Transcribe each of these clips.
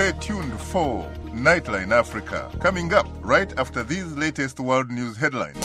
Stay tuned for Nightline Africa, coming up right after these latest world news headlines.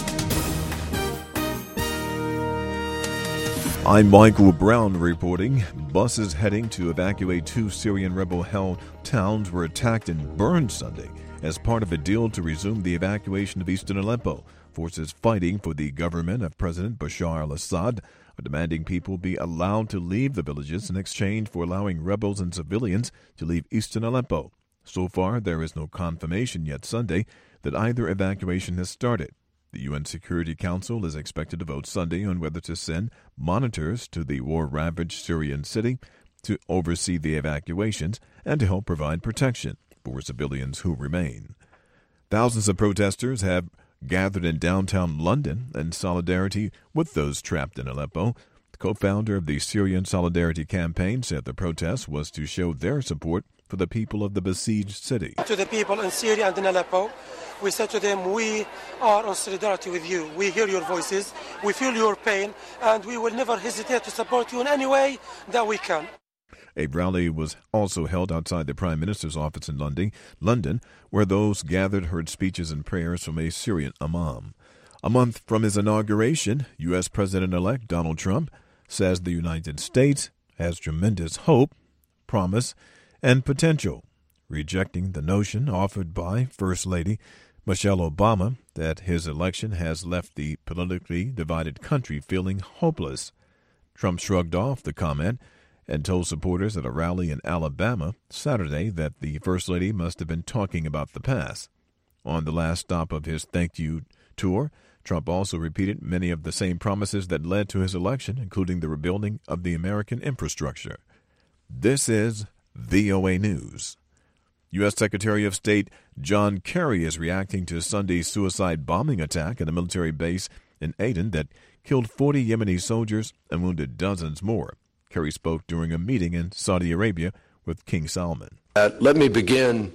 I'm Michael Brown reporting. Buses heading to evacuate 2 Syrian rebel-held towns were attacked and burned Sunday as part of a deal to resume the evacuation of eastern Aleppo. Forces fighting for the government of President Bashar al-Assad are demanding people be allowed to leave the villages in exchange for allowing rebels and civilians to leave eastern Aleppo. So far, there is no confirmation yet Sunday that either evacuation has started. The UN Security Council is expected to vote Sunday on whether to send monitors to the war-ravaged Syrian city to oversee the evacuations and to help provide protection for civilians who remain. Thousands of protesters have gathered in downtown London in solidarity with those trapped in Aleppo. The co-founder of the Syrian Solidarity Campaign said the protest was to show their support for the people of the besieged city. To the people in Syria and in Aleppo, we said to them, we are in solidarity with you. We hear your voices, we feel your pain, and we will never hesitate to support you in any way that we can. A rally was also held outside the Prime Minister's office in London, where those gathered heard speeches and prayers from a Syrian imam. A month from his inauguration, U.S. President-elect Donald Trump says the United States has tremendous hope, promise, and potential, rejecting the notion offered by First Lady Michelle Obama that his election has left the politically divided country feeling hopeless. Trump shrugged off the comment and told supporters at a rally in Alabama Saturday that the First Lady must have been talking about the past. On the last stop of his thank you tour, Trump also repeated many of the same promises that led to his election, including the rebuilding of the American infrastructure. This is VOA News. U.S. Secretary of State John Kerry is reacting to Sunday's suicide bombing attack at a military base in Aden that killed 40 Yemeni soldiers and wounded dozens more. Kerry spoke during a meeting in Saudi Arabia with King Salman. Let me begin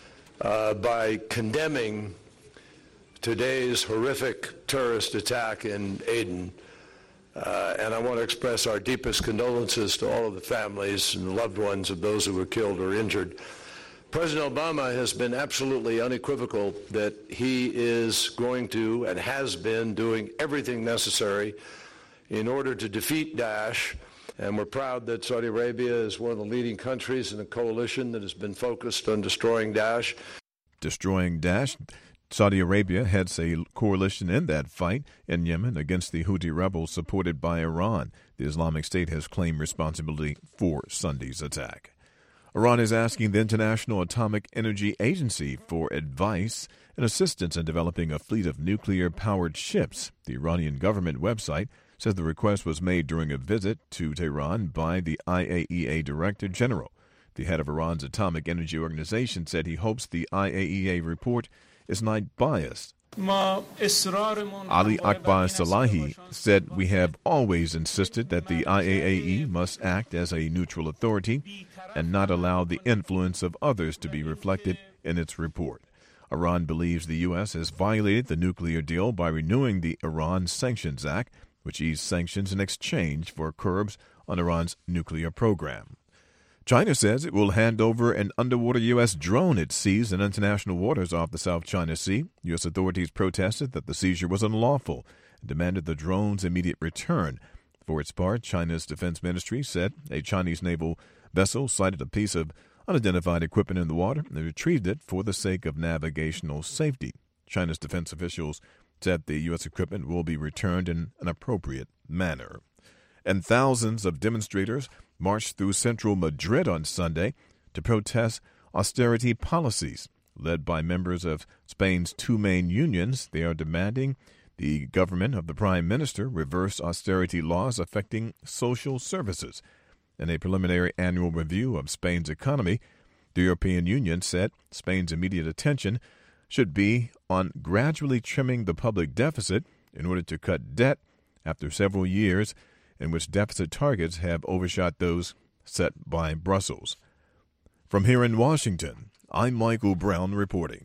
by condemning today's horrific terrorist attack in Aden. And I want to express our deepest condolences to all of the families and loved ones of those who were killed or injured. President Obama has been absolutely unequivocal that he is going to and has been doing everything necessary in order to defeat Daesh. And we're proud that Saudi Arabia is one of the leading countries in a coalition that has been focused on destroying Daesh. Destroying Daesh. Saudi Arabia heads a coalition in that fight in Yemen against the Houthi rebels supported by Iran. The Islamic State has claimed responsibility for Sunday's attack. Iran is asking the International Atomic Energy Agency for advice and assistance in developing a fleet of nuclear-powered ships. The Iranian government website says the request was made during a visit to Tehran by the IAEA Director General. The head of Iran's Atomic Energy Organization said he hopes the IAEA report is not biased. Ali Akbar Salahi said, "We have always insisted that the IAEA must act as a neutral authority and not allow the influence of others to be reflected in its report." Iran believes the U.S. has violated the nuclear deal by renewing the Iran Sanctions Act, which eased sanctions in exchange for curbs on Iran's nuclear program. China says it will hand over an underwater U.S. drone it seized in international waters off the South China Sea. U.S. authorities protested that the seizure was unlawful and demanded the drone's immediate return. For its part, China's defense ministry said a Chinese naval vessel sighted a piece of unidentified equipment in the water and retrieved it for the sake of navigational safety. China's defense officials said the U.S. equipment will be returned in an appropriate manner. And thousands of demonstrators marched through central Madrid on Sunday to protest austerity policies. Led by members of Spain's two main unions, they are demanding the government of the Prime Minister reverse austerity laws affecting social services. In a preliminary annual review of Spain's economy, the European Union said Spain's immediate attention should be on gradually trimming the public deficit in order to cut debt after several years in which deficit targets have overshot those set by Brussels. From here in Washington, I'm Michael Brown reporting.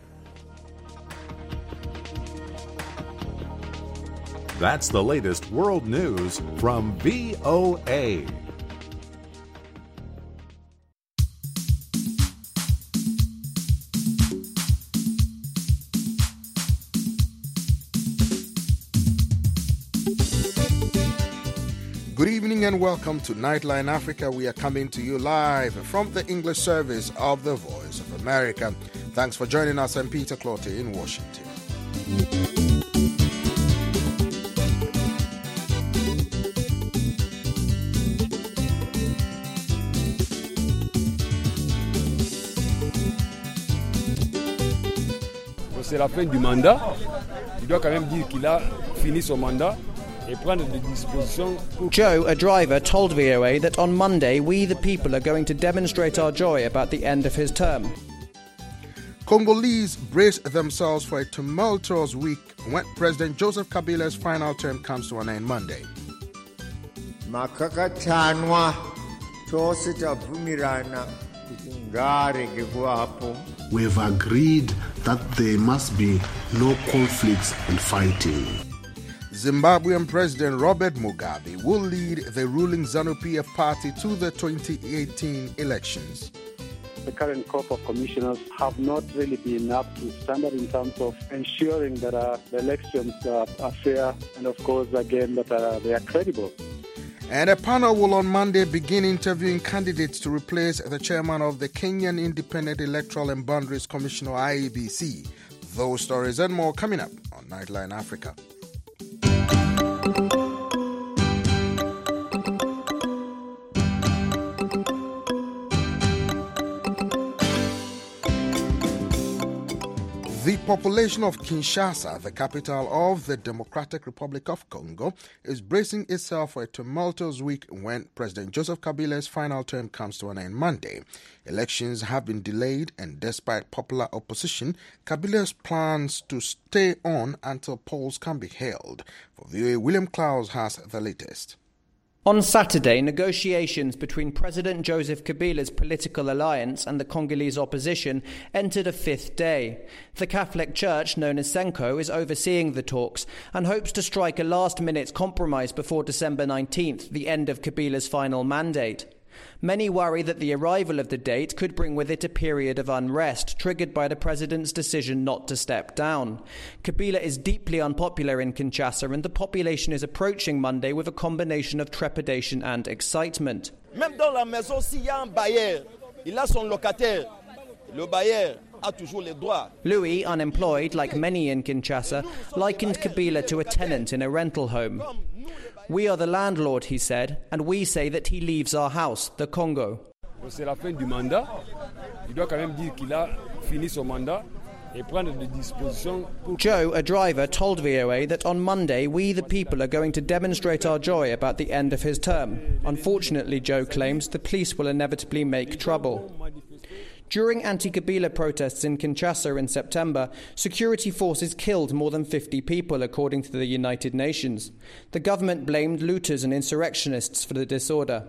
That's the latest world news from VOA. Good evening and welcome to Nightline Africa. We are coming to you live from the English service of the Voice of America. Thanks for joining us. I'm Peter Clotte in Washington. C'est la fin du mandat. Il doit quand même dire qu'il a fini son mandat. Joe, a driver, told VOA that on Monday we, the people, are going to demonstrate our joy about the end of his term. Congolese brace themselves for a tumultuous week when President Joseph Kabila's final term comes to an end Monday. We've agreed that there must be no conflicts and fighting. Zimbabwean President Robert Mugabe will lead the ruling ZANU-PF party to the 2018 elections. The current crop of commissioners have not really been up to standard in terms of ensuring that the elections are fair and, of course, again, that they are credible. And a panel will on Monday begin interviewing candidates to replace the chairman of the Kenyan Independent Electoral and Boundaries Commission, or IEBC. Those stories and more coming up on Nightline Africa. The population of Kinshasa, the capital of the Democratic Republic of Congo, is bracing itself for a tumultuous week when President Joseph Kabila's final term comes to an end Monday. Elections have been delayed, and despite popular opposition, Kabila's plans to stay on until polls can be held. For VOA, William Klaus has the latest. On Saturday, negotiations between President Joseph Kabila's political alliance and the Congolese opposition entered a fifth day. The Catholic Church, known as Senko, is overseeing the talks and hopes to strike a last-minute compromise before December 19th, the end of Kabila's final mandate. Many worry that the arrival of the date could bring with it a period of unrest triggered by the president's decision not to step down. Kabila is deeply unpopular in Kinshasa, and the population is approaching Monday with a combination of trepidation and excitement. Même dans la maison, s'il y a un bailleur, il a son locataire. Le bailleur a toujours les droits. Louis, unemployed like many in Kinshasa, likened Kabila to a tenant in a rental home. We are the landlord, he said, and we say that he leaves our house, the Congo. C'est la fin du mandat. Il doit quand même dire qu'il a fini son mandat et prendre des dispositions pour... Joe, a driver, told VOA that on Monday we, the people, are going to demonstrate our joy about the end of his term. Unfortunately, Joe claims, the police will inevitably make trouble. During anti-Kabila protests in Kinshasa in September, security forces killed more than 50 people, according to the United Nations. The government blamed looters and insurrectionists for the disorder.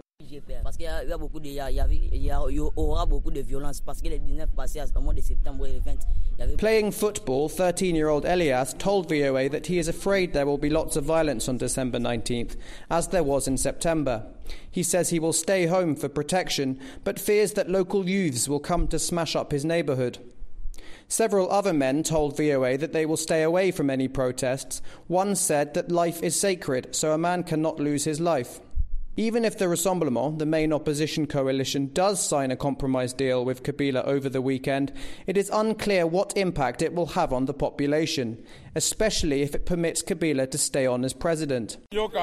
Playing football, 13-year-old Elias told VOA that he is afraid there will be lots of violence on December 19th, as there was in September. He says he will stay home for protection, but fears that local youths will come to smash up his neighbourhood. Several other men told VOA that they will stay away from any protests. One said that life is sacred, so a man cannot lose his life. Even if the Rassemblement, the main opposition coalition, does sign a compromise deal with Kabila over the weekend, it is unclear what impact it will have on the population, especially if it permits Kabila to stay on as president.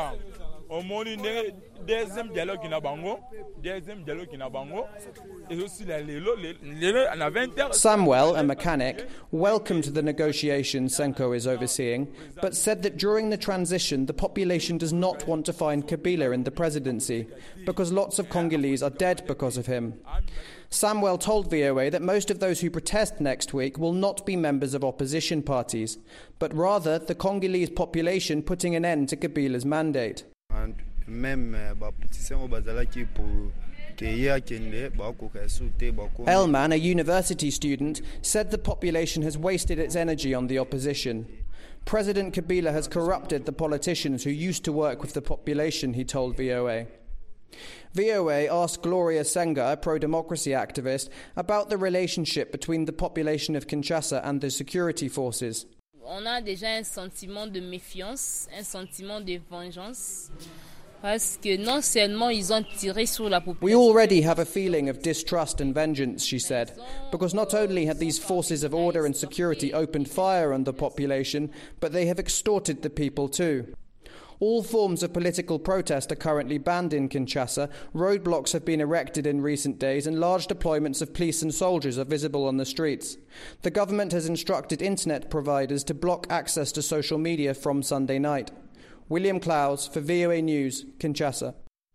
Samuel, a mechanic, welcomed the negotiations Senko is overseeing, but said that during the transition the population does not want to find Kabila in the presidency, because lots of Congolese are dead because of him. Samuel told VOA that most of those who protest next week will not be members of opposition parties, but rather the Congolese population putting an end to Kabila's mandate. Elman, a university student, said the population has wasted its energy on the opposition. President Kabila has corrupted the politicians who used to work with the population, he told VOA. VOA asked Gloria Senga, a pro-democracy activist, about the relationship between the population of Kinshasa and the security forces. On a déjà un sentiment de méfiance, un sentiment de vengeance. We already have a feeling of distrust and vengeance, she said, because not only had these forces of order and security opened fire on the population, but they have extorted the people too. All forms of political protest are currently banned in Kinshasa. Roadblocks have been erected in recent days and large deployments of police and soldiers are visible on the streets. The government has instructed internet providers to block access to social media from Sunday night. William Clowes for VOA News, Kinshasa.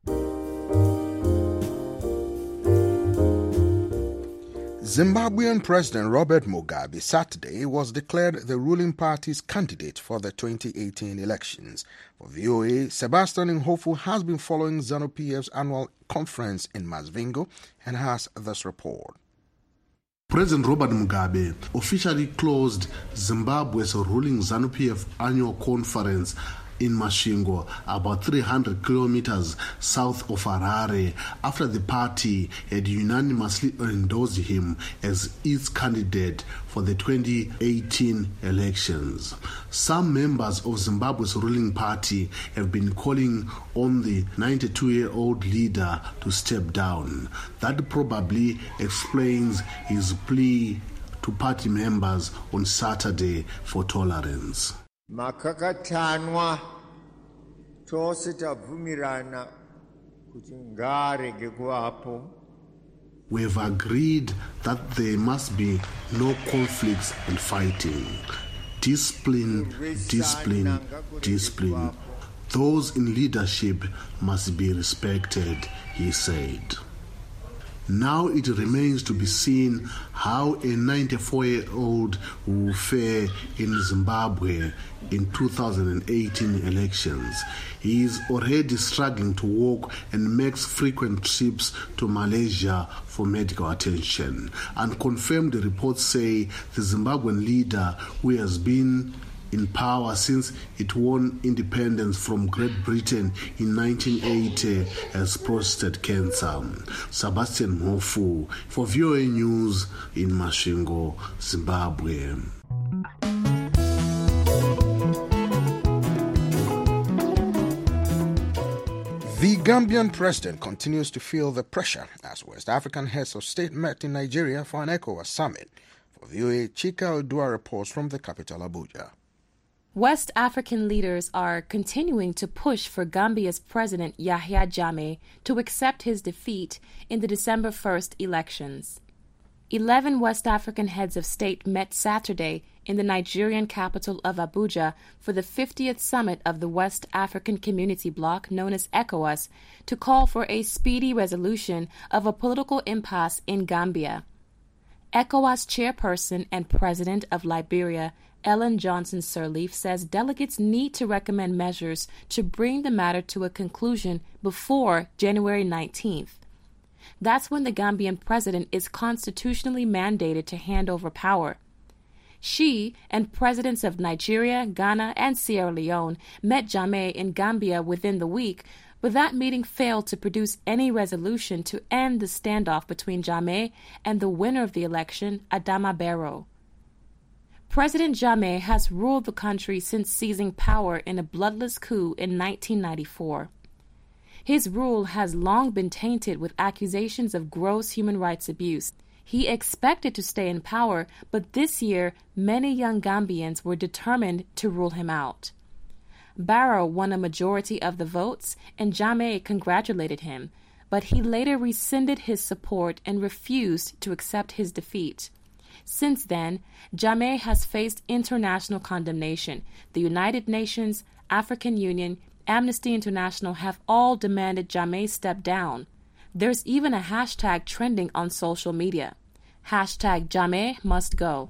Zimbabwean President Robert Mugabe Saturday was declared the ruling party's candidate for the 2018 elections. For VOA, Sebastian Nhofu has been following ZANU-PF's annual conference in Masvingo and has this report. President Robert Mugabe officially closed Zimbabwe's ruling ZANU-PF annual conference in Masvingo, about 300 kilometers south of Harare, after the party had unanimously endorsed him as its candidate for the 2018 elections. Some members of Zimbabwe's ruling party have been calling on the 92-year-old leader to step down. That probably explains his plea to party members on Saturday for tolerance. Makakatanwa tose tabvumirana kuti ngarege kuvapo. We have agreed that there must be no conflicts and fighting. Discipline, discipline, discipline. Those in leadership must be respected, he said. Now it remains to be seen how a 94-year-old will fare in Zimbabwe in 2018 elections. He is already struggling to walk and makes frequent trips to Malaysia for medical attention. Unconfirmed reports say the Zimbabwean leader, who has been in power since it won independence from Great Britain in 1980, has prostate cancer. Sebastian Nhofu for VOA News in Masvingo, Zimbabwe. The Gambian president continues to feel the pressure as West African heads of state met in Nigeria for an ECOWAS summit. For VOA, Chika Odua reports from the capital, Abuja. West African leaders are continuing to push for Gambia's President Yahya Jammeh to accept his defeat in the December 1st elections. 11 West African heads of state met Saturday in the Nigerian capital of Abuja for the 50th summit of the West African Community Bloc, known as ECOWAS, to call for a speedy resolution of a political impasse in Gambia. ECOWAS chairperson and president of Liberia, Ellen Johnson Sirleaf, says delegates need to recommend measures to bring the matter to a conclusion before January 19th. That's when the Gambian president is constitutionally mandated to hand over power. She and presidents of Nigeria, Ghana, and Sierra Leone met Jammeh in Gambia within the week, but that meeting failed to produce any resolution to end the standoff between Jammeh and the winner of the election, Adama Barrow. President Jammeh has ruled the country since seizing power in a bloodless coup in 1994. His rule has long been tainted with accusations of gross human rights abuse. He expected to stay in power, but this year many young Gambians were determined to rule him out. Barrow won a majority of the votes, and Jammeh congratulated him, but he later rescinded his support and refused to accept his defeat. Since then, Jammeh has faced international condemnation. The United Nations, African Union, Amnesty International have all demanded Jammeh step down. There's even a hashtag trending on social media. Hashtag Jammeh must go.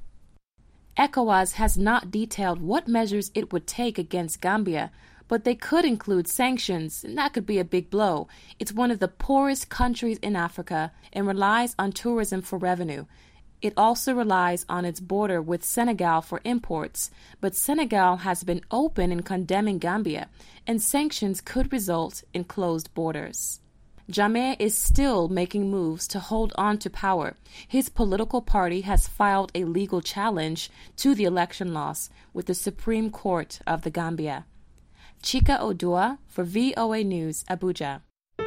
ECOWAS has not detailed what measures it would take against Gambia, but they could include sanctions, and that could be a big blow. It's one of the poorest countries in Africa and relies on tourism for revenue. It also relies on its border with Senegal for imports, but Senegal has been open in condemning Gambia, and sanctions could result in closed borders. Jammeh is still making moves to hold on to power. His political party has filed a legal challenge to the election loss with the Supreme Court of the Gambia. Chika Odua for VOA News, Abuja.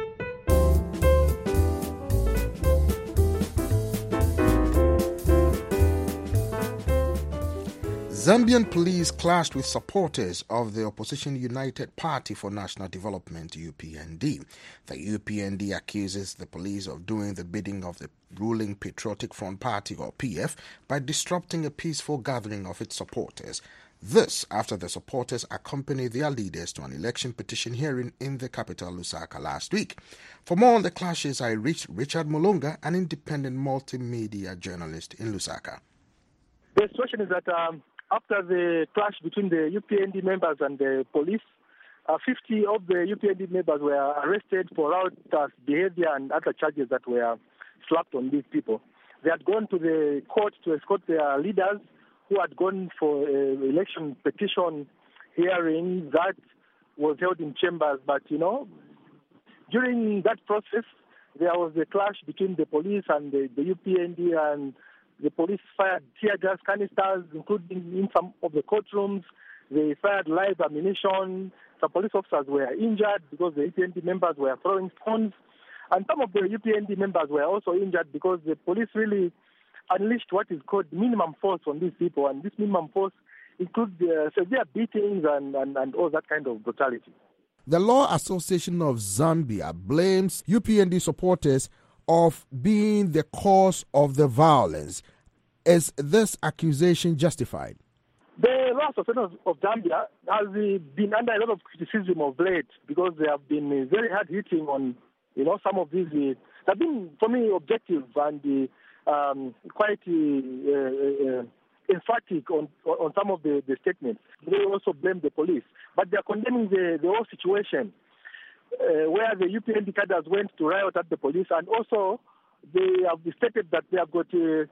Zambian police clashed with supporters of the opposition United Party for National Development, UPND. The UPND accuses the police of doing the bidding of the ruling Patriotic Front Party, or PF, by disrupting a peaceful gathering of its supporters. This after the supporters accompanied their leaders to an election petition hearing in the capital, Lusaka, last week. For more on the clashes, I reached Richard Mulunga, an independent multimedia journalist in Lusaka. The situation is that after the clash between the UPND members and the police, 50 of the UPND members were arrested for riotous behavior and other charges that were slapped on these people. They had gone to the court to escort their leaders who had gone for an election petition hearing that was held in chambers. But, during that process, there was a clash between the police and the UPND, and the police fired tear gas canisters, including in some of the courtrooms. They fired live ammunition. Some police officers were injured because the UPND members were throwing stones. And some of the UPND members were also injured because the police really unleashed what is called minimum force on these people. And this minimum force includes severe beatings and all that kind of brutality. The Law Association of Zambia blames UPND supporters of being the cause of the violence. Is this accusation justified? The Law Association of Zambia has been under a lot of criticism of late because they have been very hard hitting on, some of these. They've been, for me, objective and quite emphatic on some of the statements. They also blame the police, but they are condemning the whole situation. Where the UPND cadres went to riot at the police, and also they have stated that they have got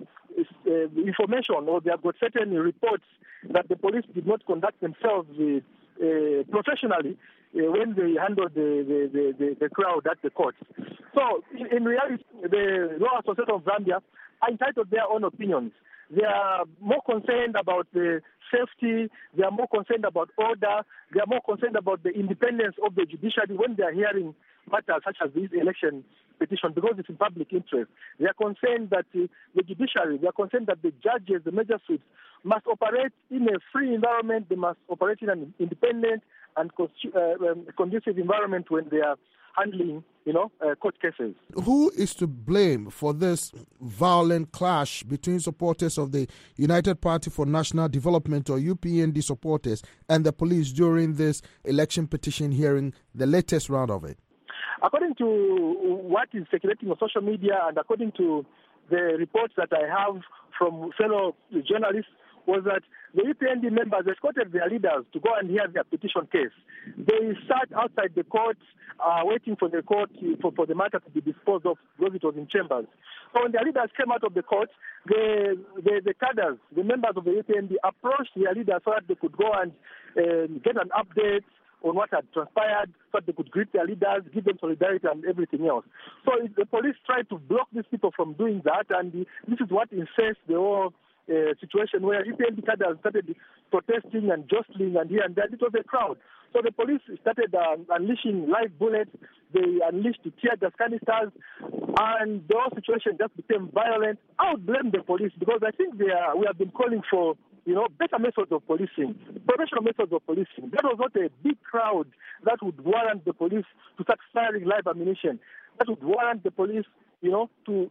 information, or they have got certain reports that the police did not conduct themselves professionally when they handled the crowd at the court. So, in reality, the Law Association of Zambia are entitled their own opinions. They are more concerned about the safety, they are more concerned about order, they are more concerned about the independence of the judiciary when they are hearing matters such as this election petition, because it's in public interest. They are concerned that the judiciary, they are concerned that the judges, the magistrates, must operate in a free environment, they must operate in an independent and conducive environment when they are handling, court cases. Who is to blame for this violent clash between supporters of the United Party for National Development, or UPND supporters, and the police during this election petition hearing, the latest round of it? According to what is circulating on social media and according to the reports that I have from fellow journalists, was that the UPND members escorted their leaders to go and hear their petition case. They sat outside the court waiting for the court for the matter to be disposed of because it was in chambers. So when their leaders came out of the court, the cadres, the members of the UPND, approached their leaders so that they could go and get an update on what had transpired, so that they could greet their leaders, give them solidarity and everything else. So the police tried to block these people from doing that, and this is what incensed the whole situation where UPND cadres started protesting and jostling and here and there. It was a crowd. So the police started unleashing live bullets. They unleashed tear gas canisters, and the whole situation just became violent. I would blame the police because I think we have been calling for better methods of policing, professional methods of policing. That was not a big crowd that would warrant the police to start firing live ammunition. That would warrant the police to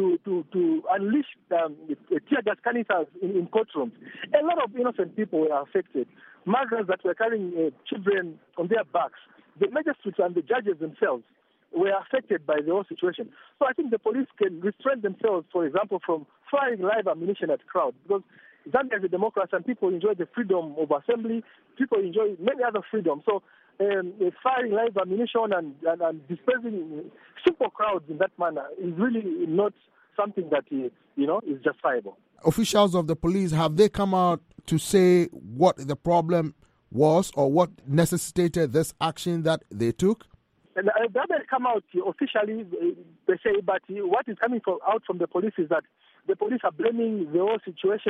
unleash tear gas canisters in courtrooms. A lot of innocent people were affected. Mothers that were carrying children on their backs. The magistrates and the judges themselves were affected by the whole situation. So I think the police can restrain themselves, for example, from firing live ammunition at crowds, because Zambia is a democracy and people enjoy the freedom of assembly. People enjoy many other freedoms. So firing live ammunition and dispersing simple crowds in that manner is really not something that is justifiable. Officials of the police, have they come out to say what the problem was or what necessitated this action that they took? They haven't come out officially, they say, but what is coming out from the police is that the police are blaming the whole situation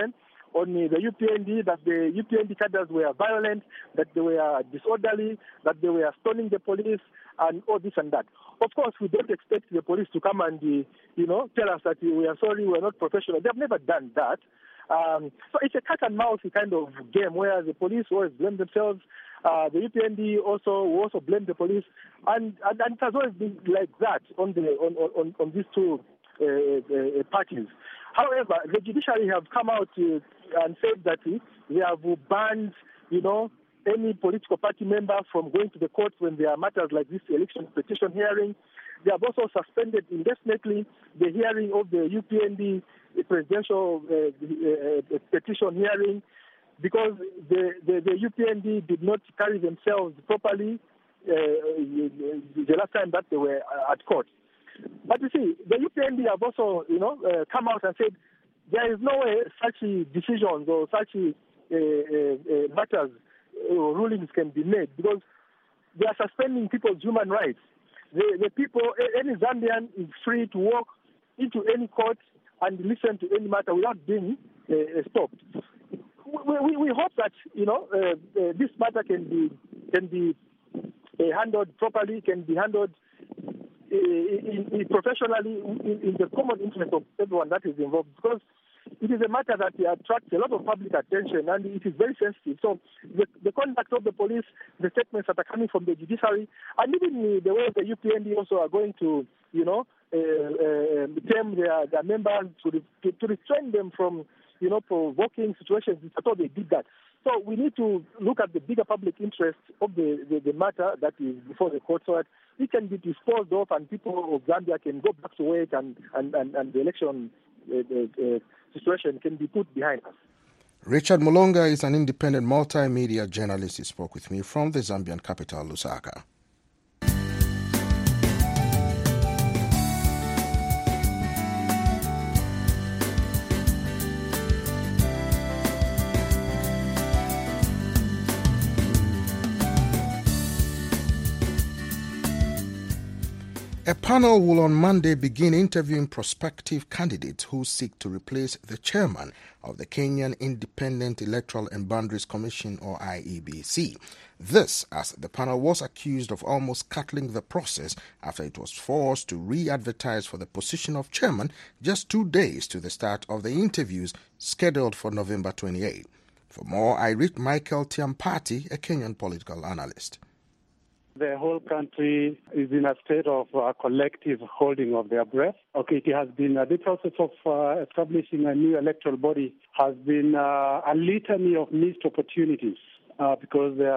on the UPND, that the UPND cadres were violent, that they were disorderly, that they were stoning the police, and all this and that. Of course, we don't expect the police to come and, tell us that we are sorry, we are not professional. They've never done that. So it's a cat and mouse kind of game where the police always blame themselves. The UPND also blame the police, and it has always been like that on these two parties. However, the judiciary have come out and said that they have banned, any political party member from going to the courts when there are matters like this election petition hearing. They have also suspended indefinitely the hearing of the UPND presidential petition hearing because the UPND did not carry themselves properly the last time that they were at court. But you see, the UPND have also, come out and said there is no way such decisions or such matters rulings can be made because they are suspending people's human rights. The people, any Zambian is free to walk into any court and listen to any matter without being stopped. We hope that this matter can be handled properly, can be handled professionally in the common interest of everyone that is involved, because it is a matter that attracts a lot of public attention and it is very sensitive. So the conduct of the police, the statements that are coming from the judiciary, and even the way the UPND also are going to, term their members to restrain them from, provoking situations. I thought they did that. So we need to look at the bigger public interest of the matter that is before the court so that it can be disposed of and people of Zambia can go back to work and the election situation can be put behind us. Richard Mulonga is an independent multimedia journalist. He spoke with me from the Zambian capital, Lusaka. A panel will on Monday begin interviewing prospective candidates who seek to replace the chairman of the Kenyan Independent Electoral and Boundaries Commission, or IEBC. This, as the panel was accused of almost cutting the process after it was forced to re-advertise for the position of chairman just 2 days to the start of the interviews scheduled for November 28. For more, I read Michael Tiampati, a Kenyan political analyst. The whole country is in a state of collective holding of their breath. Okay, it has been the process of establishing a new electoral body has been a litany of missed opportunities because there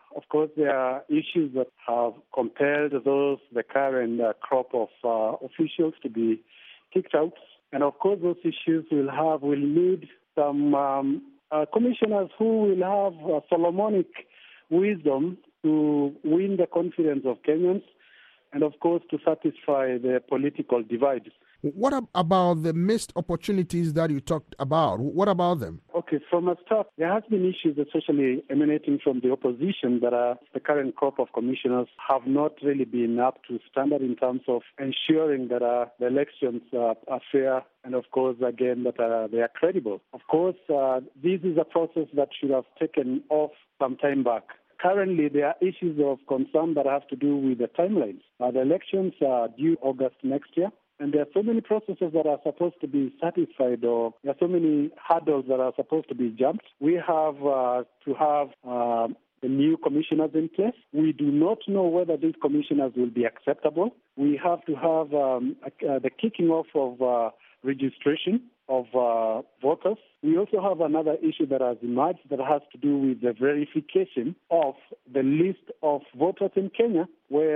are issues that have compelled the current crop of officials to be kicked out, and of course those issues will need some commissioners who will have Solomonic wisdom to win the confidence of Kenyans and, of course, to satisfy the political divide. What about the missed opportunities that you talked about? What about them? Okay, from a start, there has been issues, especially emanating from the opposition, that the current crop of commissioners have not really been up to standard in terms of ensuring that the elections are fair and, of course, again, that they are credible. Of course, this is a process that should have taken off some time back. Currently, there are issues of concern that have to do with the timelines. The elections are due August next year, and there are so many processes that are supposed to be satisfied, or there are so many hurdles that are supposed to be jumped. We have to have the new commissioners in place. We do not know whether these commissioners will be acceptable. We have to have the kicking off of registration of voters. We also have another issue that has emerged that has to do with the verification of the list of voters in Kenya, where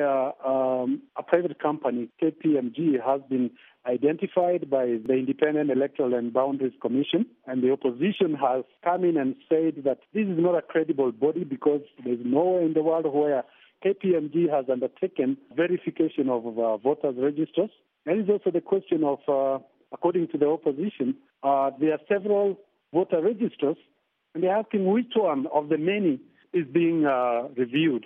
a private company, KPMG, has been identified by the Independent Electoral and Boundaries Commission, and the opposition has come in and said that this is not a credible body because there's nowhere in the world where KPMG has undertaken verification of voters' registers. There is also the question of according to the opposition, there are several voter registers, and they're asking which one of the many is being reviewed.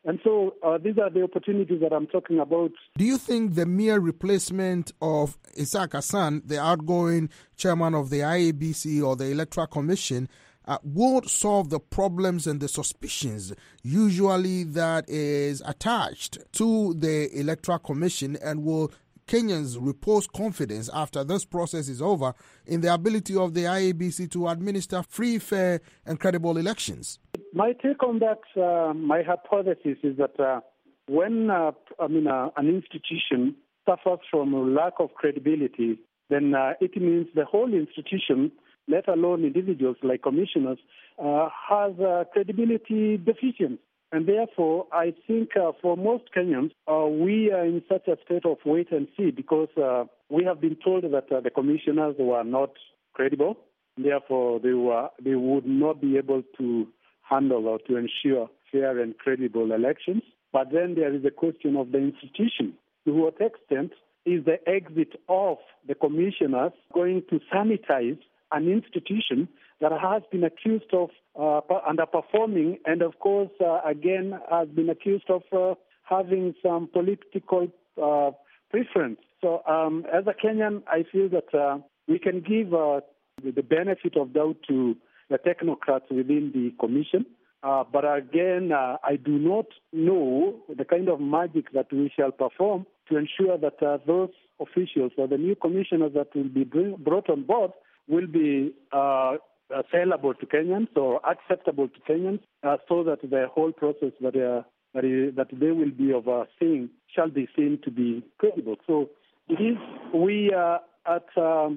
And so these are the opportunities that I'm talking about. Do you think the mere replacement of Isaac Hassan, the outgoing chairman of the IEBC or the Electoral Commission, would solve the problems and the suspicions usually that is attached to the Electoral Commission, and will Kenyans repose confidence after this process is over in the ability of the IEBC to administer free, fair and credible elections? My take on that, my hypothesis is that when an institution suffers from a lack of credibility, then it means the whole institution, let alone individuals like commissioners, has credibility deficiency. And therefore, I think for most Kenyans, we are in such a state of wait and see, because we have been told that the commissioners were not credible. Therefore, they would not be able to handle or to ensure fair and credible elections. But then there is a question of the institution. To what extent is the exit of the commissioners going to sanitize an institution that has been accused of underperforming and, of course, again, has been accused of having some political preference? So as a Kenyan, I feel that we can give the benefit of doubt to the technocrats within the commission. But again, I do not know the kind of magic that we shall perform to ensure that those officials or the new commissioners that will be brought on board will be sellable to Kenyans or acceptable to Kenyans, so that the whole process that they will be overseeing shall be seen to be credible. So we are at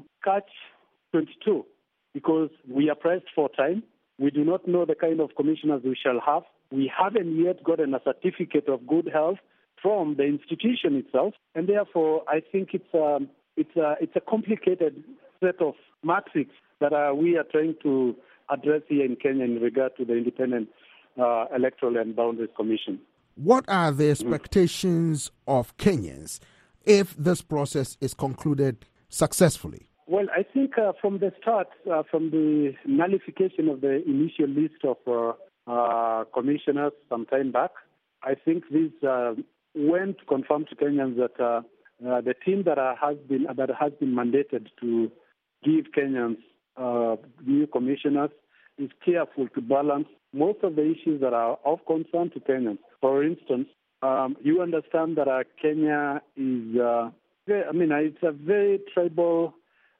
catch-22 because we are pressed for time. We do not know the kind of commissioners we shall have. We haven't yet gotten a certificate of good health from the institution itself, and therefore I think it's a complicated set of matrix that we are trying to address here in Kenya in regard to the Independent Electoral and Boundaries Commission. What are the expectations of Kenyans if this process is concluded successfully? Well, I think from the start, from the nullification of the initial list of commissioners some time back, I think this went to confirm to Kenyans that the team that has been mandated to give Kenyans new commissioners is careful to balance most of the issues that are of concern to Kenyans. For instance, you understand that Kenya is, it's a very tribal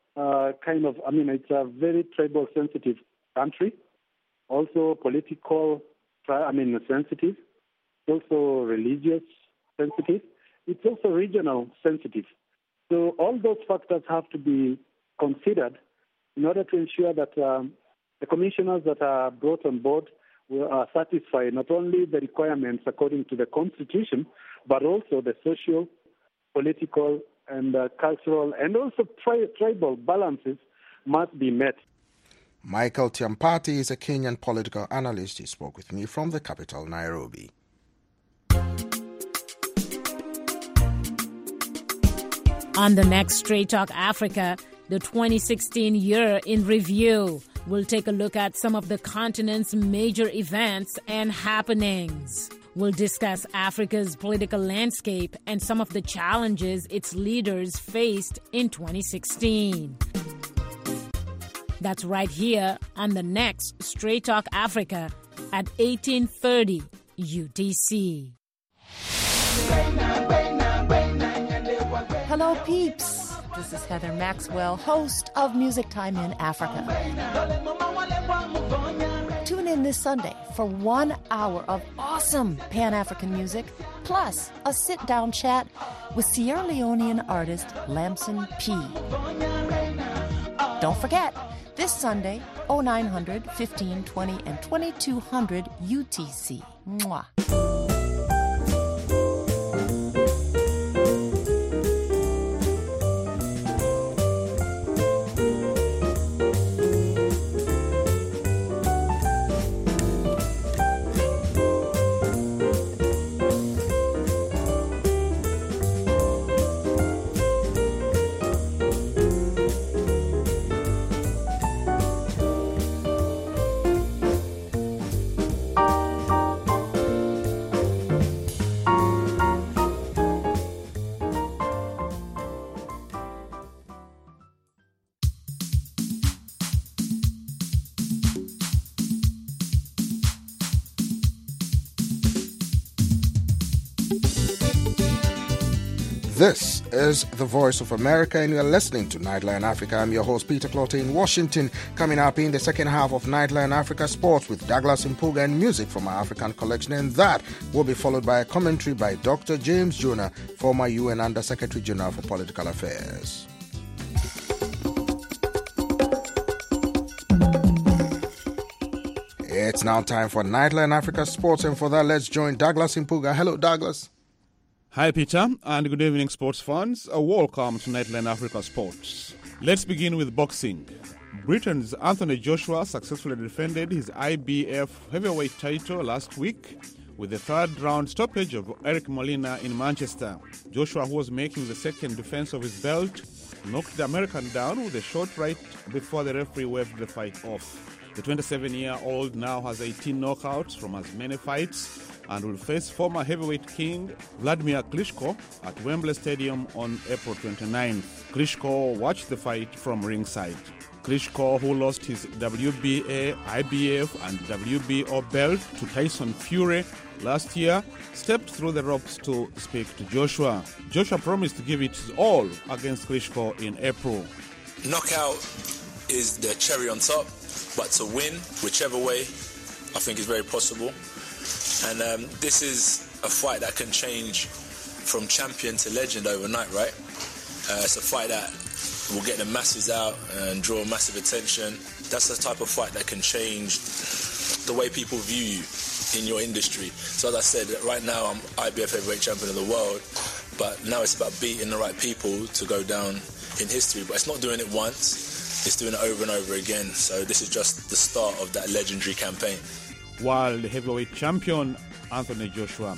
it's a very tribal sensitive country, also political, sensitive, also religious sensitive. It's also regional sensitive. So all those factors have to be considered in order to ensure that the commissioners that are brought on board will satisfy not only the requirements according to the Constitution, but also the social, political, and cultural, and also tribal balances must be met. Michael Tiampati is a Kenyan political analyst. He spoke with me from the capital, Nairobi. On the next Straight Talk Africa, the 2016 year in review. We'll take a look at some of the continent's major events and happenings. We'll discuss Africa's political landscape and some of the challenges its leaders faced in 2016. That's right here on the next Straight Talk Africa at 1830 UTC. Hello, peeps. This is Heather Maxwell, host of Music Time in Africa. Tune in this Sunday for 1 hour of awesome Pan-African music, plus a sit-down chat with Sierra Leonean artist Lamson P. Don't forget, this Sunday, 0900, 1520, and 2200 UTC. Mwah. This is the Voice of America, and you're listening to Nightline Africa. I'm your host, Peter Clotte in Washington. Coming up in the second half of Nightline Africa Sports with Douglas Mpuga and music from our African collection, and that will be followed by a commentary by Dr. James Jonah, former UN Under-Secretary General for Political Affairs. It's now time for Nightline Africa Sports, and for that, let's join Douglas Mpuga. Hello, Douglas. Hi, Peter, and good evening, sports fans. Welcome to Nightline Africa Sports. Let's begin with boxing. Britain's Anthony Joshua successfully defended his IBF heavyweight title last week with the third-round stoppage of Eric Molina in Manchester. Joshua, who was making the second defense of his belt, knocked the American down with a short right before the referee waved the fight off. The 27-year-old now has 18 knockouts from as many fights and will face former heavyweight king Vladimir Klitschko at Wembley Stadium on April 29th. Klitschko watched the fight from ringside. Klitschko, who lost his WBA, IBF and WBO belt to Tyson Fury last year, stepped through the ropes to speak to Joshua. Joshua promised to give it his all against Klitschko in April. Knockout is the cherry on top, but to win, whichever way, I think is very possible. And this is a fight that can change from champion to legend overnight, right? It's a fight that will get the masses out and draw massive attention. That's the type of fight that can change the way people view you in your industry. So as I said, right now I'm IBF heavyweight champion of the world, but now it's about beating the right people to go down in history. But it's not doing it once, it's doing it over and over again. So this is just the start of that legendary campaign. While the heavyweight champion Anthony Joshua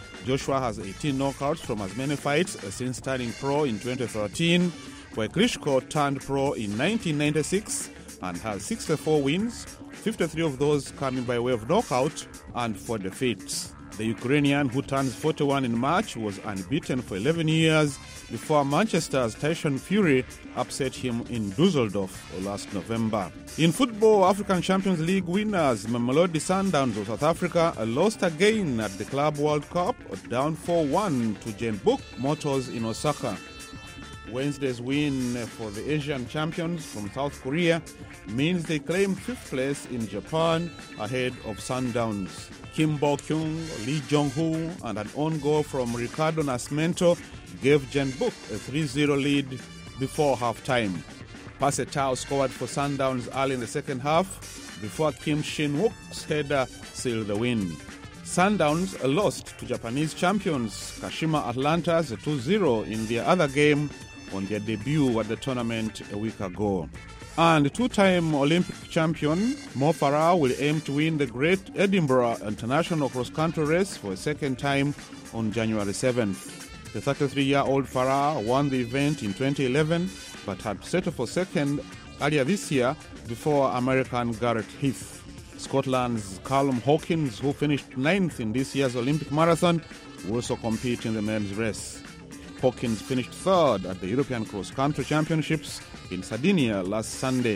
has 18 knockouts from as many fights since turning pro in 2013, where Klitschko turned pro in 1996 and has 64 wins, 53 of those coming by way of knockout and 4 defeats. The Ukrainian, who turns 41 in March, was unbeaten for 11 years before Manchester's Tyson Fury upset him in Dusseldorf last November. In football, African Champions League winners Mamelodi Sundowns of South Africa lost again at the Club World Cup, down 4-1 to Jeonbuk Motors in Osaka. Wednesday's win for the Asian champions from South Korea means they claim 5th place in Japan ahead of Sundowns. Kim Bo-kyung, Lee Jong-hoo and an own goal from Ricardo Nascimento gave Jeonbuk a 3-0 lead before half-time. Pascal Tau scored for Sundowns early in the second half before Kim Shin-wook's header sealed the win. Sundowns lost to Japanese champions Kashima Atlantas 2-0 in their other game on their debut at the tournament a week ago. And two-time Olympic champion Mo Farah will aim to win the Great Edinburgh International Cross-Country Race for a second time on January 7th. The 33-year-old Farah won the event in 2011 but had settled for second earlier this year before American Garrett Heath. Scotland's Callum Hawkins, who finished 9th in this year's Olympic marathon, will also compete in the men's race. Hawkins finished 3rd at the European Cross Country Championships in Sardinia last Sunday.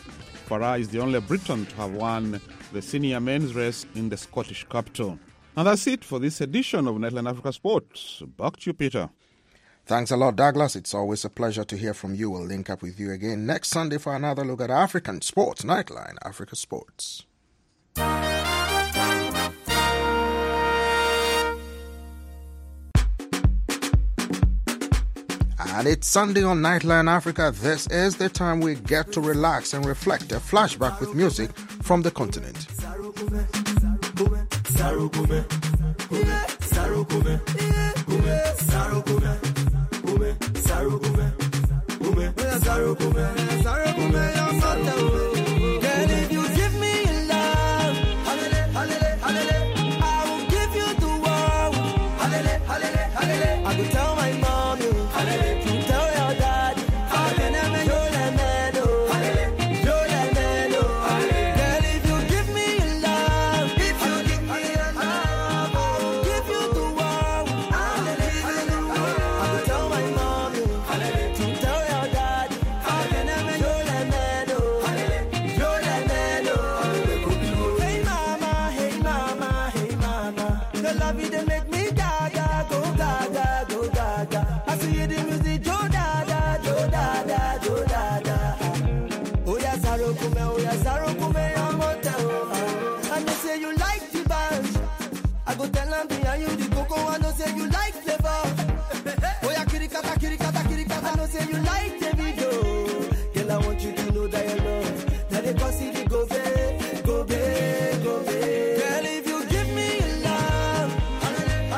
Farah is the only Briton to have won the senior men's race in the Scottish capital. And that's it for this edition of Nightline Africa Sports. Back to you, Peter. Thanks a lot, Douglas. It's always a pleasure to hear from you. We'll link up with you again next Sunday for another look at African sports. Nightline Africa Sports. And it's Sunday on Nightline Africa. This is the time we get to relax and reflect. A flashback with music from the continent. Sarukume, oh yeah, Sarukume, I'm and they say you like the band. I go tell them behind you the cocoa, and they say you like flavor. Oh yeah, kirikata, kirikata, kirikata, and they say you like the video. Girl, I want you to know that you love. That they consider go back, go back, go back. Girl, if you give me your love, I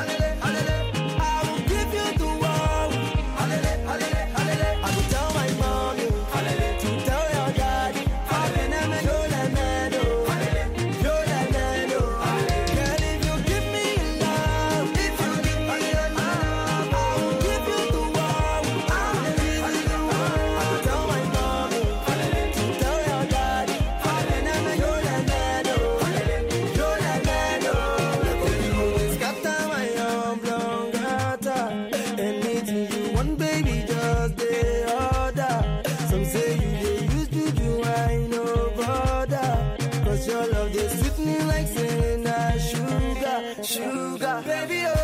will give you the world. I will tell my mommy, to tell your daddy, I can never know that man, oh. Girl, if you give me your love, I will give you the world. I will tell my mommy, to tell your daddy, I can never know that man, oh. Scatter my own blonde gata. Anything you want, baby, just the order. Some say you dey use juju, I no bother. 'Cause your love dey sweet me like saying that sugar, sugar. Baby, oh,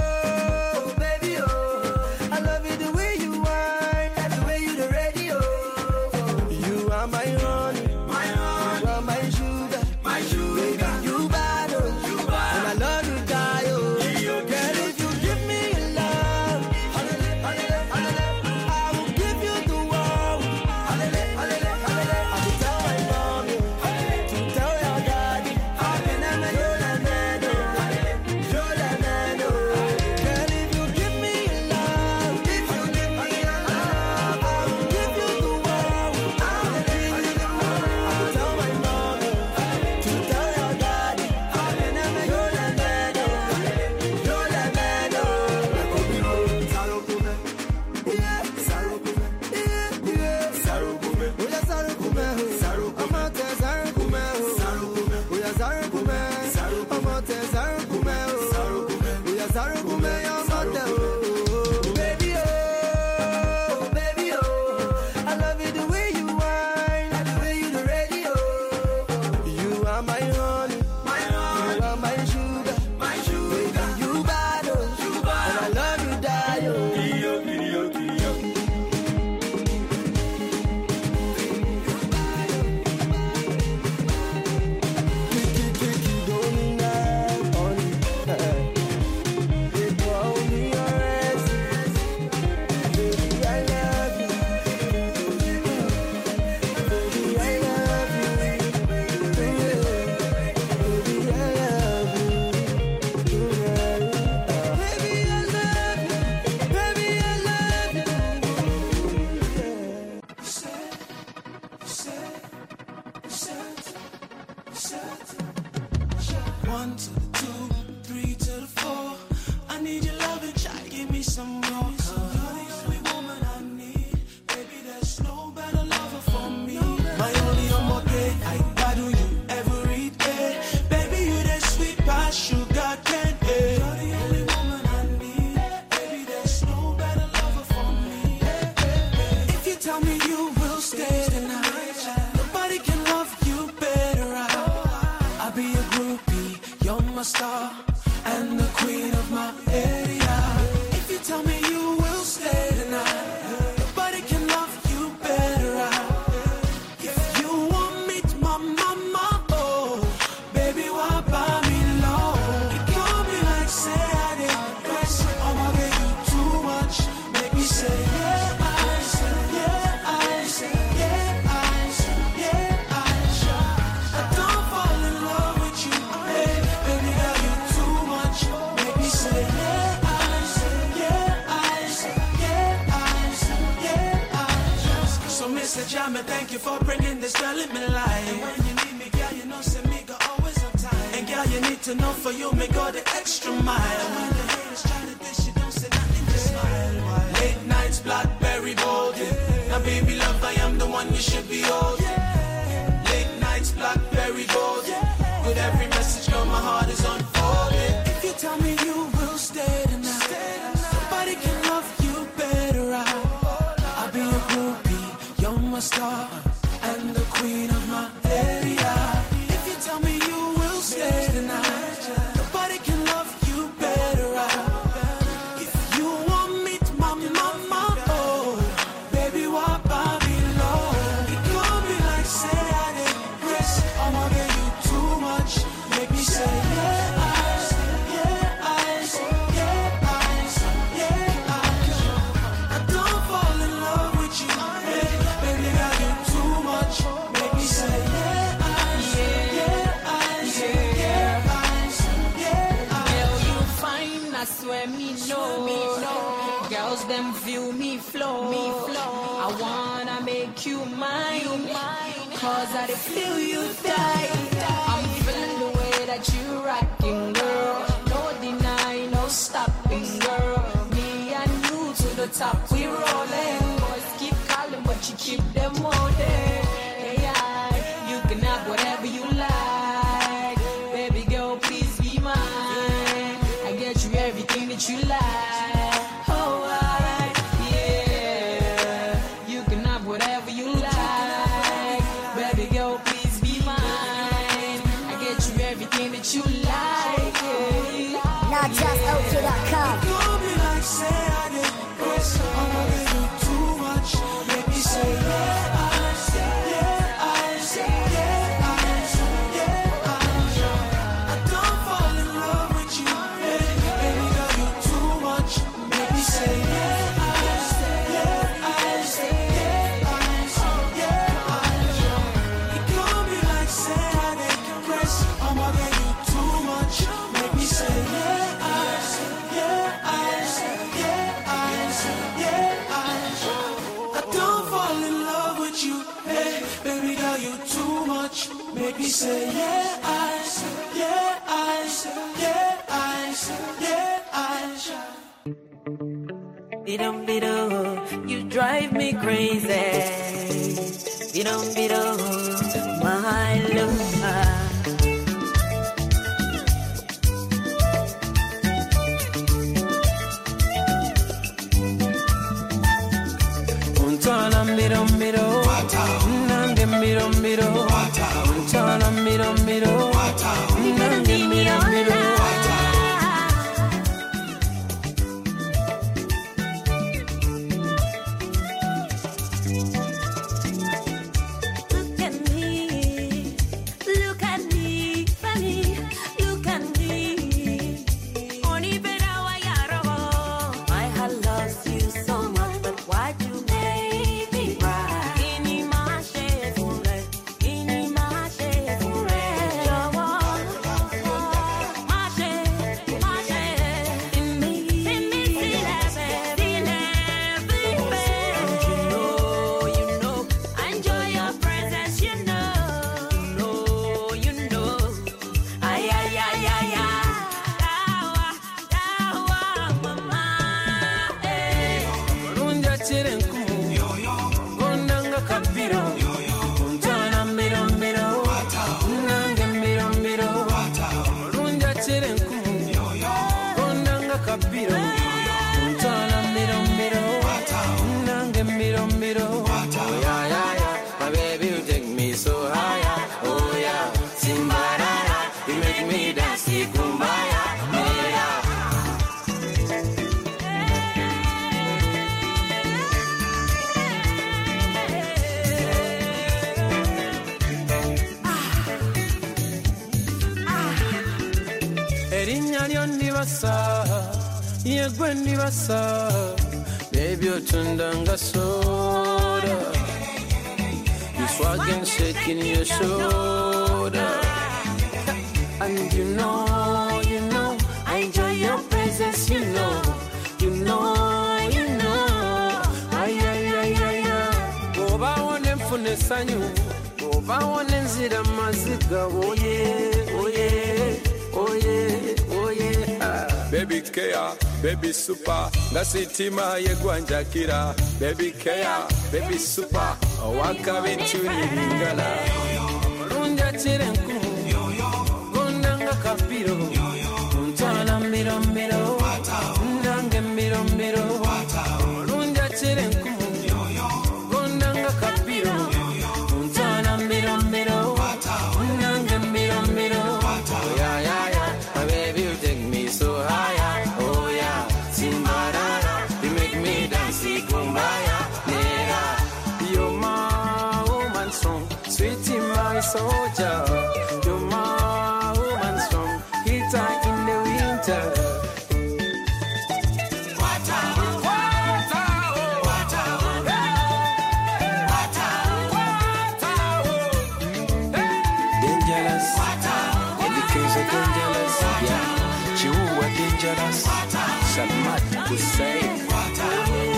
I love it the way you whine, and the way you the radio. You are my honey, you are my sugar, baby, you bad, oh, and I love you, die, oh. Girl, if you give me your love, I will give you the world. I will tell my mommy, to tell your daddy, I can never know that man, oh. You're that man, oh. Girl, if you give me your love, I will give you the world. I will tell my mommy, to tell your daddy, I can never know that man, oh. You're that man, oh. Sarukume, yeah, Sarukume, yeah, Sarukume, oh yeah, Sarukume, I'm out there, Sarukume, oh yeah, Sarukume, I'm out there, Sarukume, oh yeah, Sarukume, I'm out there, oh. Baby, oh, I love it the way you whine, and the way you the radio. You are my honey, you are my sugar, baby, you bad, oh, and I love you, die, oh. One to the 2, 3 to the 4. I need your love and try give me some more. 'Cause you're the only woman I need. Baby, there's no better lover for me. My only day, I battle you every day. Baby, you that sweet past sugar candy. You're the only woman I need. Baby, there's no better lover for me. If you tell me you will stay tonight, nobody can love you better. I'll be a groupie, you're my star, and the queen of my area. If you tell me you will stay tonight, nobody can love you better. If you want me to my mama, oh, baby, why buy me low? It can't be like say I did, cause I'm gonna you too much. Make me say yeah, I say, yeah, I say, yeah, I say, yeah, I say. I don't fall in love with you, hey, baby, girl, you too much. Make me say yeah, I say, yeah, I say, yeah, I say, yeah, I say. So Mr. Jammer, thank you for bringing this girl in my life. And when you need me, girl, you know say me go always on time. And girl, you need to know for you me go the extra mile. When the haters try to dish, you don't say nothing, just smile. Late nights, blackberry bold, yeah. Now baby love, I am the one you should be holding. Late nights, blackberry gold, yeah. With every message, girl, my heart is unfolding. If you tell me you will stay tonight, nobody can love you better. I'll be a groupie, you're my star, and the queen of my area. If you tell me you will stay tonight, nobody can love you better. If you want me to my mama, oh, baby, why buy me low? It can't be like them feel me flow. I wanna make you mine, cause I feel you die. I'm feeling the way that you rocking, girl. No deny, no stopping, girl. Me and you to the top, we rolling. Boys keep calling, but you keep them holding. Yeah, you can have whatever you like. Baby girl, please be mine. I get you everything that you like. Make me say yeah, eyes, yeah, eyes, yeah, eyes, yeah, eyes. Bido, you drive me crazy. Bido, my love. Baby, you're tundanga soda. You swagging, shaking your shoulder. And you know, I enjoy your presence, you know. Oba one fune sanyu, oba one nzira maziga, oh yeah. Baby care, baby super, ngasitima yegwanjakira. Baby care, baby super, waka bituni lingala. Runja chirenku, gondanga kapiro. Untana miro, nange miro. Runja chirenku, gondanga kapiro. Untana miro, nange miro. Yeah. My baby, you take me so higher. Oh yeah, Simbarara, you make me dance, kumbaya, nera. You're my woman song, sweetie my soldier. You're my woman song, heater in the winter. Dangerous, Salmat Hussein.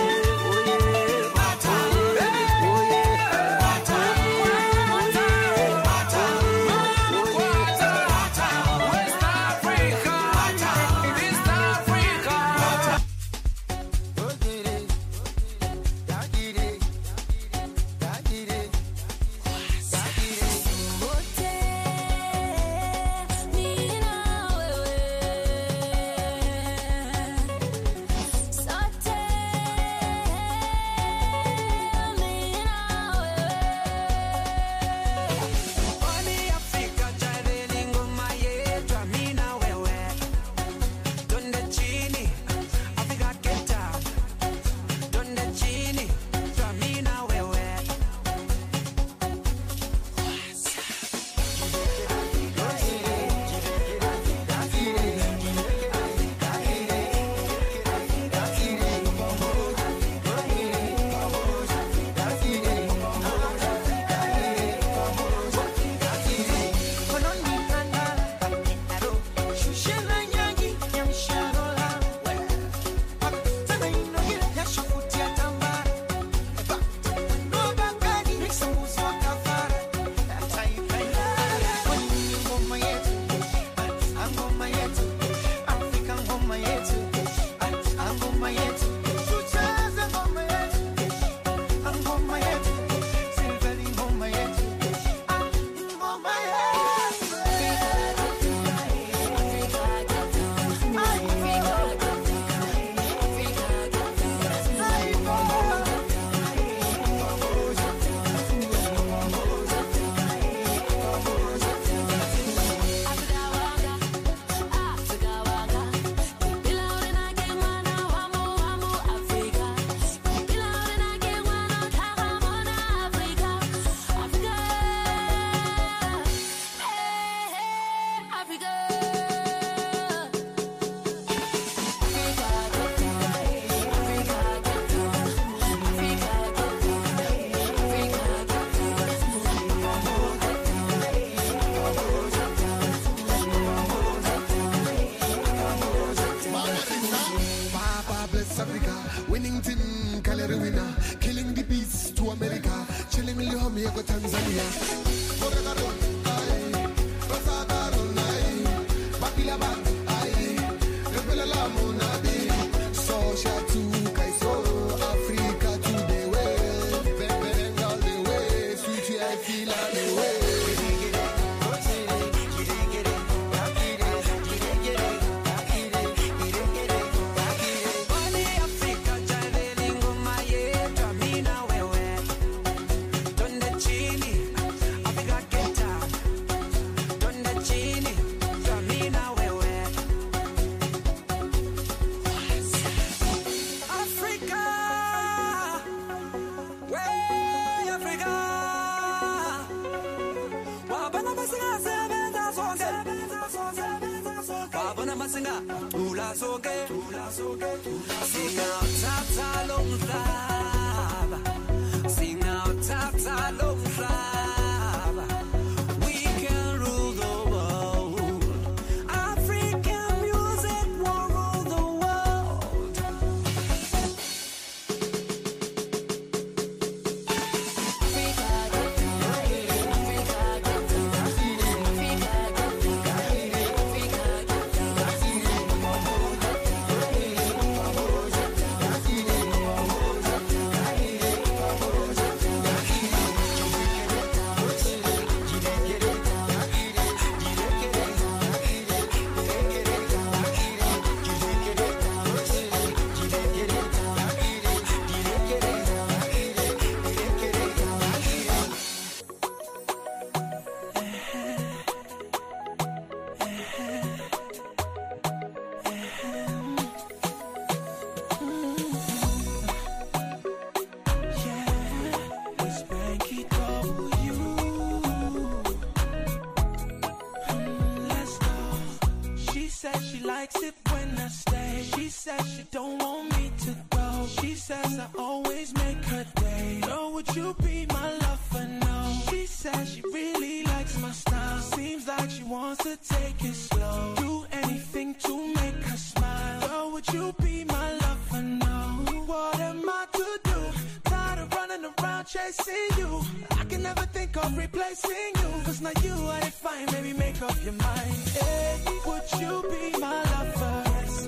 Likes it when I stay. She says she don't want me to go. She says I always make her day. Girl, would you be my lover now? She says she really likes my style. Seems like she wants to take it slow. Do anything to make her smile. Girl, would you be my lover now? What am I to do? Tired of running around chasing you. I can never think of replacing you. Cause now you are defined, baby, make up your mind. Hey, would you be my lover? Yes,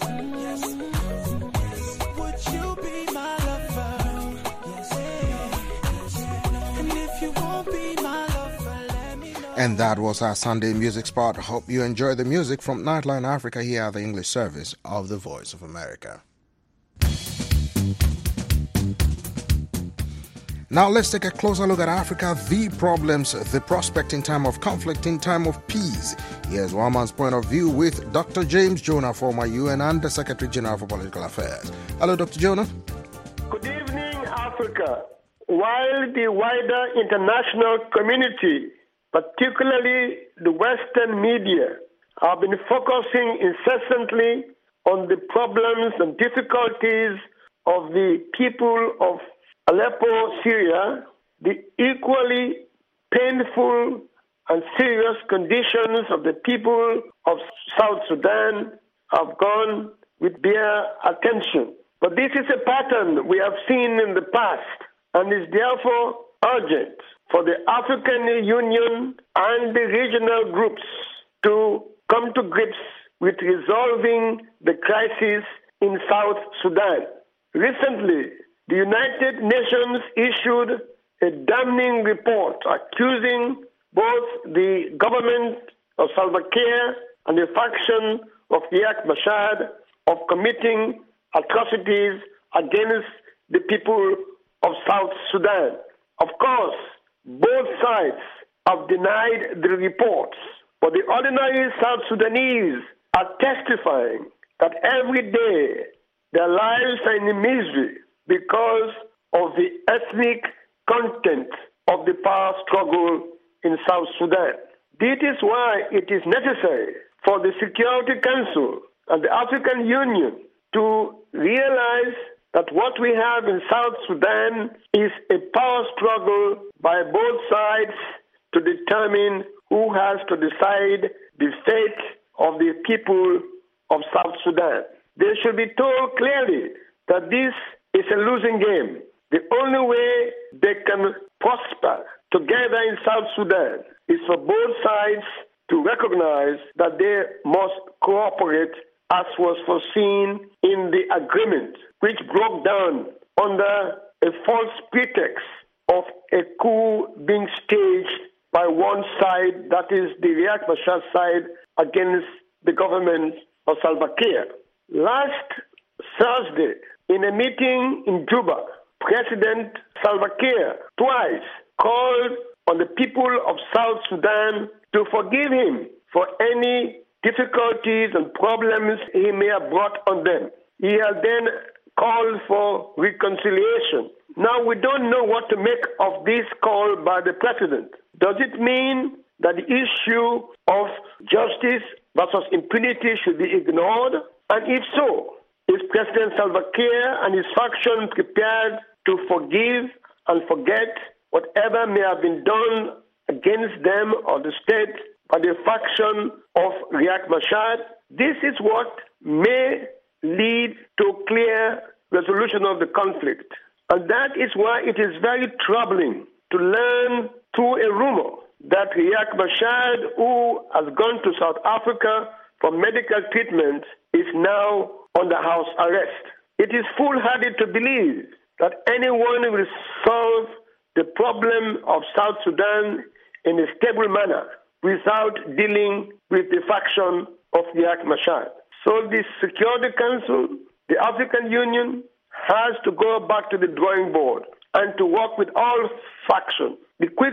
yes, yes. Would you be my lover? Yes, yes. And if you won't be my lover, let me know. And that was our Sunday music spot. Hope you enjoy the music from Nightline Africa here at the English service of the Voice of America. Now let's take a closer look at Africa, the problems, the prospect in time of conflict, in time of peace. Here's one man's point of view with Dr. James Jonah, former UN Under Secretary General for Political Affairs. Hello, Dr. Jonah. Good evening, Africa. While the wider international community, particularly the Western media, have been focusing incessantly on the problems and difficulties of the people of Aleppo, Syria, the equally painful and serious conditions of the people of South Sudan have gone with bare attention. But this is a pattern we have seen in the past and is therefore urgent for the African Union and the regional groups to come to grips with resolving the crisis in South Sudan. Recently, the United Nations issued a damning report accusing both the government of Salva Kiir and the faction of Riek Machar of committing atrocities against the people of South Sudan. Of course, both sides have denied the reports, but the ordinary South Sudanese are testifying that every day their lives are in misery because of the ethnic content of the power struggle in South Sudan. This is why it is necessary for the Security Council and the African Union to realize that what we have in South Sudan is a power struggle by both sides to determine who has to decide the fate of the people of South Sudan. They should be told clearly that this is a losing game. The only way they can prosper together in South Sudan is for both sides to recognize that they must cooperate as was foreseen in the agreement, which broke down under a false pretext of a coup being staged by one side, that is the Riek Machar side, against the government of Salva Kiir. Last Thursday, in a meeting in Juba, President Salva Kiir twice called on the people of South Sudan to forgive him for any difficulties and problems he may have brought on them. He has then called for reconciliation. Now, we don't know what to make of this call by the president. Does it mean that the issue of justice versus impunity should be ignored? And if so, is President Salva Kiir and his faction prepared to forgive and forget whatever may have been done against them or the state by the faction of Riek Machar? This is what may lead to clear resolution of the conflict. And that is why it is very troubling to learn through a rumor that Riek Machar, who has gone to South Africa for medical treatment, is now under house arrest. It is foolhardy to believe that anyone will solve the problem of South Sudan in a stable manner without dealing with the faction of Riek Machar. So the Security Council, the African Union, has to go back to the drawing board and to work with all factions. The quick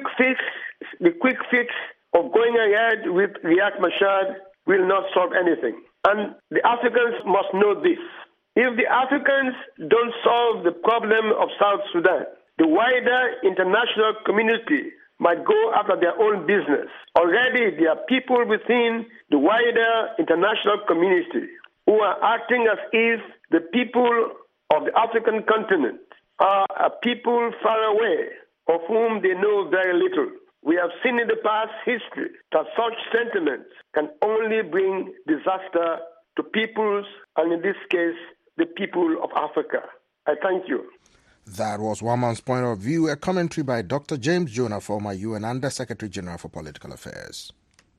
fix of going ahead with Riek Machar will not solve anything. And the Africans must know this. If the Africans don't solve the problem of South Sudan, the wider international community might go after their own business. Already there are people within the wider international community who are acting as if the people of the African continent are a people far away, of whom they know very little. We have seen in the past history that such sentiments can only bring disaster to peoples, and in this case, the people of Africa. I thank you. That was one man's point of view, a commentary by Dr. James Jonah, former UN Under Secretary General for Political Affairs.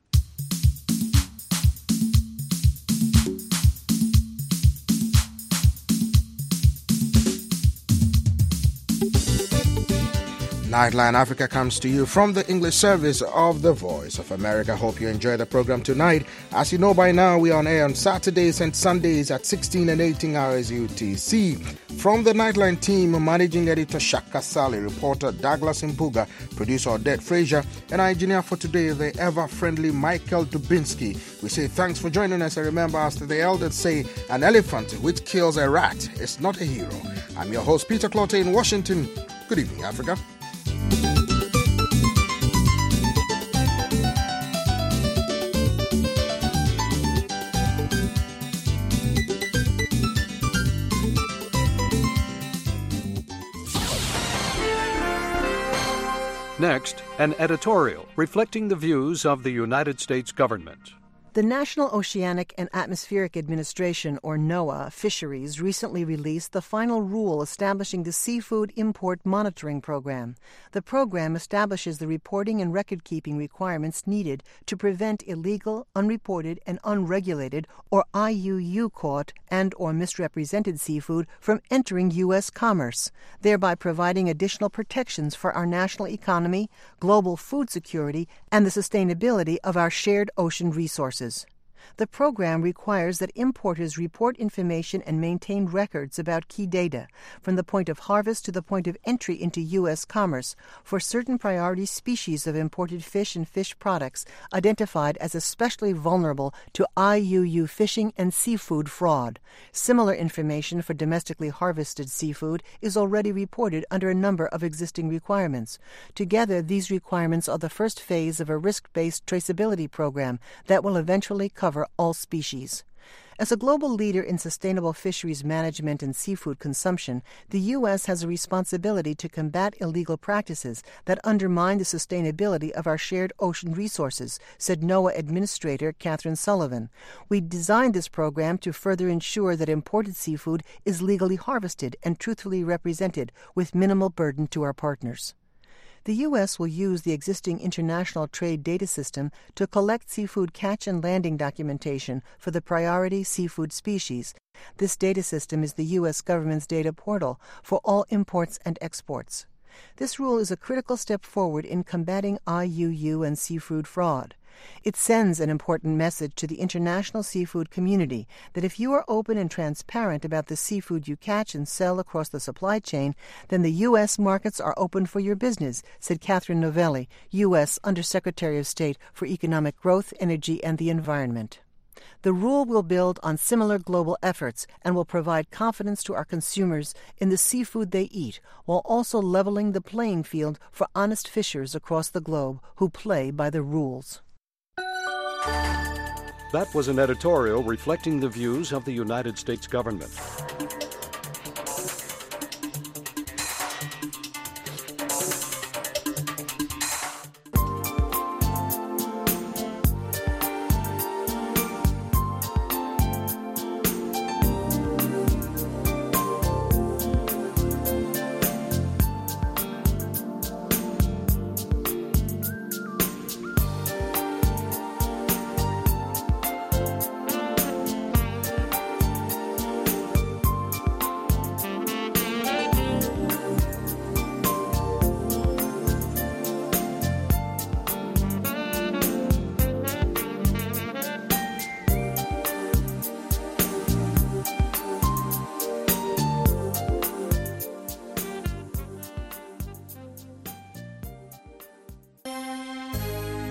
Nightline Africa comes to you from the English service of the Voice of America. Hope you enjoy the program tonight. As you know by now, we are on air on Saturdays and Sundays at 16 and 18 hours UTC. From the Nightline team, Managing Editor Shaka Sally, reporter Douglas Mpuga, producer Odette Frazier, and our engineer for today, the ever-friendly Michael Dubinsky. We say thanks for joining us, and remember, as the elders say, an elephant which kills a rat is not a hero. I'm your host, Peter Clotte in Washington. Good evening, Africa. Next, an editorial reflecting the views of the United States government. The National Oceanic and Atmospheric Administration, or NOAA, Fisheries recently released the final rule establishing the Seafood Import Monitoring Program. The program establishes the reporting and record-keeping requirements needed to prevent illegal, unreported, and unregulated, or IUU caught and or misrepresented seafood from entering U.S. commerce, thereby providing additional protections for our national economy, global food security, and the sustainability of our shared ocean resources. The program requires that importers report information and maintain records about key data, from the point of harvest to the point of entry into U.S. commerce, for certain priority species of imported fish and fish products identified as especially vulnerable to IUU fishing and seafood fraud. Similar information for domestically harvested seafood is already reported under a number of existing requirements. Together, these requirements are the first phase of a risk-based traceability program that will eventually cover all species. As a global leader in sustainable fisheries management and seafood consumption, the U.S. has a responsibility to combat illegal practices that undermine the sustainability of our shared ocean resources, said NOAA Administrator Catherine Sullivan. We designed this program to further ensure that imported seafood is legally harvested and truthfully represented with minimal burden to our partners. The U.S. will use the existing international trade data system to collect seafood catch and landing documentation for the priority seafood species. This data system is the U.S. government's data portal for all imports and exports. This rule is a critical step forward in combating IUU and seafood fraud. It sends an important message to the international seafood community that if you are open and transparent about the seafood you catch and sell across the supply chain, then the U.S. markets are open for your business, said Catherine Novelli, U.S. Undersecretary of State for Economic Growth, Energy, and the Environment. The rule will build on similar global efforts and will provide confidence to our consumers in the seafood they eat, while also leveling the playing field for honest fishers across the globe who play by the rules. That was an editorial reflecting the views of the United States government.